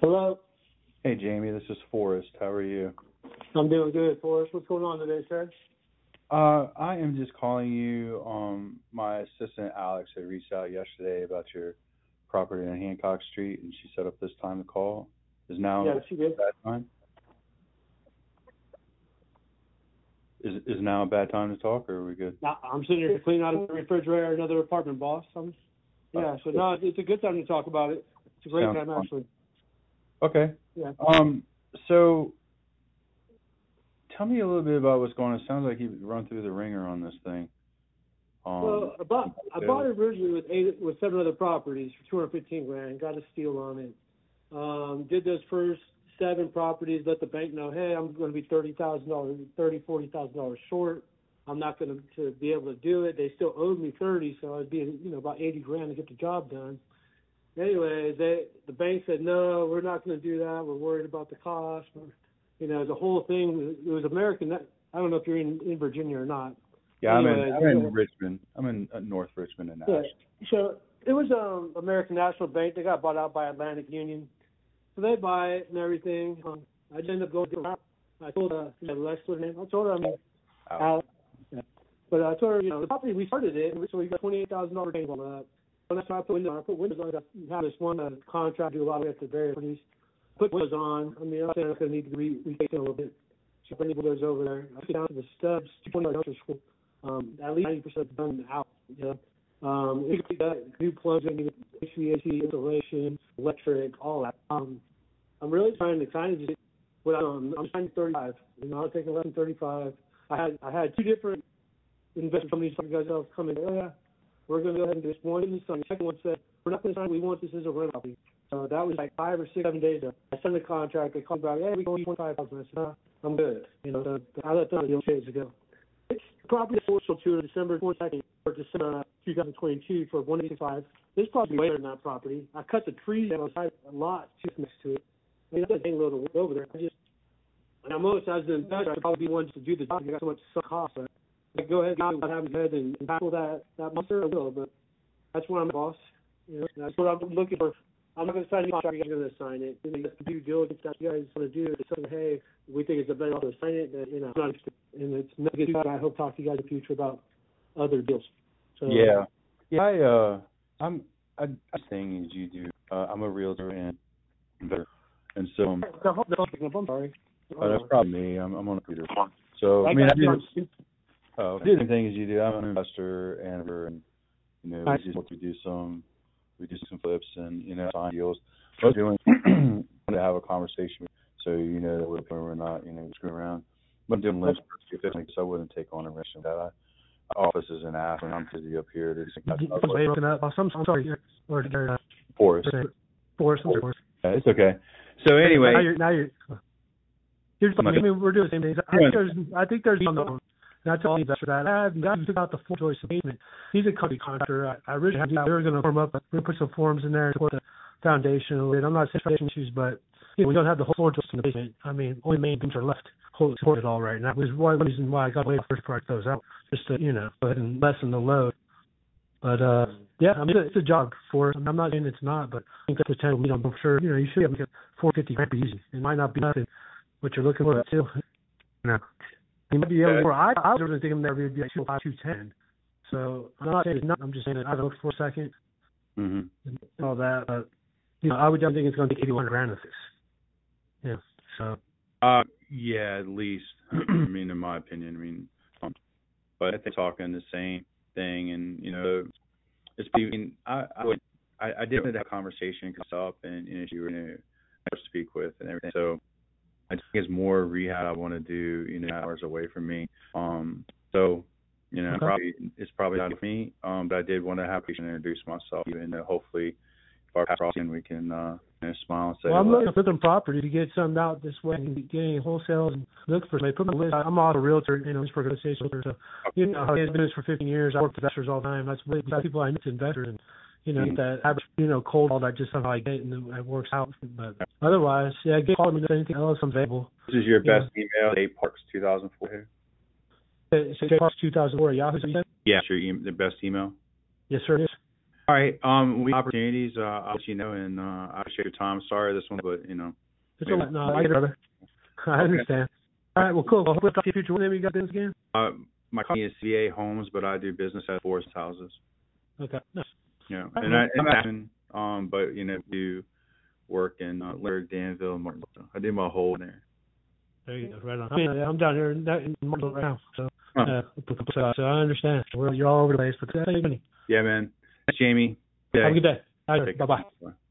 Hello. Hey, Jamie, this is Forrest. How are you? I'm doing good, Forrest. What's going on today, sir? I am just calling you. My assistant Alex had reached out yesterday about your property on Hancock Street, and she set up this time to call. Is now Yeah, she did. a bad time? Is now a bad time to talk, or are we good? Now, I'm sitting here cleaning out a refrigerator at another apartment, boss. So no, it's a good time to talk about it. It's a great Sounds time, fun. actually. Okay. Yeah. So tell me a little bit about what's going on. It sounds like you've run through the ringer on this thing. Well, I bought it originally with 7 other properties for $215,000. Got a steal on it. Did those first 7 properties. Let the bank know, hey, I'm going to be $40,000 short. I'm not going to be able to do it. They still owed me 30, so I'd be about $80,000 to get the job done. Anyway, the bank said, no, we're not going to do that. We're worried about the cost. The whole thing. It was American. I don't know if you're in Virginia or not. Yeah, Anyway, I'm in Richmond. I'm in North Richmond and Nashville. Yeah. So it was American National Bank. They got bought out by Atlantic Union. So they buy it and everything. I ended up going to I told Lex her name. I told her Alex. Yeah. But I told her, the property, we started it, so we got $28,000 gains on that. And that's why I put windows on. I have this one contract, do a lot of it at the very least. Put windows on. I'm saying I'm going to need to retake it a little bit. So bring the windows over there. I get down to the stubs, 220 dumpster school. At least 90% done out. You can that new plumbing, HVAC, installation, electric, all that. I'm really trying to kind of just. I'm trying 35. I'm taking less than 35. I had 2 different investment companies. Some guys else come in. Oh yeah, we're going to go ahead and do this. One in the sun. The second one said we're not going to sign. We want this as a rental property. So that was like 5 or 6, 7 days ago. I signed the contract. They called back. Hey, we go 25,000. I said, no, I'm good. So I let them 2 days ago. Property sold to December 22nd or December 2022 for $185. This property way than that property. I cut the trees down on the side a lot next to it. I mean, that's a dang load of wood over there. Now most as an investor, I'd probably be one to do the job. I got so much sunk cost. But go ahead and have his head and tackle that monster. I will, but that's where I'm boss. That's what I'm looking for. I'm not going to sign any contract. You're going to sign it. You have to do diligence. That's what you guys want to do. It's something, hey, we think it's a better offer to sign it. That, I'm not interested. And it's not good. I hope to talk to you guys in the future about other deals. So, I'm saying as you do. I'm a realtor and investor, and so I'm sorry. That's probably me. I'm on a computer. So I do the same thing as you do. I'm an investor and we do some flips and sign deals. We're doing to have a conversation so that we're not screwing around. But I'm doing lynch because I wouldn't take on a risk of that. Office is in Aspen. I'm busy up here. I'm sorry. Forrest. Forrest. It's okay. So anyway, now you're we're doing the same things. I think there's unknown. And I tell the investor that I took out the full choice of basement. He's a company contractor. I originally they were going to form up. We're going to put some forms in there to support the foundation a little bit. I'm not saying foundation issues, but we don't have the whole floor joist in the basement. I mean, only main beams are left to support it all right now. Which is one reason why I got away with the first part of those out, just to go ahead and lessen the load. But it's a job for us. I'm not saying it's not, but I think that's the potential. I'm sure you should be able to get $450 pretty easy. It might not be nothing what you're looking for too. You might be able to. I was really thinking that would be like 210. So I'm not saying it's not. I'm just saying that I've looked for a second. And all that, but I would definitely think it's going to take $8,100 to fix. Yeah. So. At least. In my opinion, but I think talking the same thing, and it's. I did have that conversation come up, and you were going to speak with and everything. So I think it's more rehab I want to do. Hours away from me. It's probably not for me. But I did want to have to introduce myself, and hopefully, if our crossing, we can smile and say. Well, I'm looking for some property to get some out this way and get any wholesales and look for somebody. Put my list. I'm also a realtor, just for good sake. So I've been in this for 15 years. I work with investors all the time. That's really people I meet investors and. That average, cold all that just somehow I get and it works out. But otherwise, get call me if anything else I'm available. This is your best email, jparks2004 here? It's jparks2004 at Yahoo. Yeah, sure. The best email? Yes, sir, it is. All right. We opportunities. I'll let you know, and I appreciate your time. Sorry this one, but It's all right. No, I get it, brother. I understand. All right. Well, cool. Well, what's up your future? What name you got business again? My company is CA Homes, but I do business at Forest Houses. Okay. Nice. Yeah, Right. and but do work in Lyric, Danville, Martinsville. I do my whole there. There you go. Right on. I'm down here in Martinsville right now, so I understand. You're all over the place, but yeah, man. Thanks, Jamie. Have a good day. Bye bye. Bye.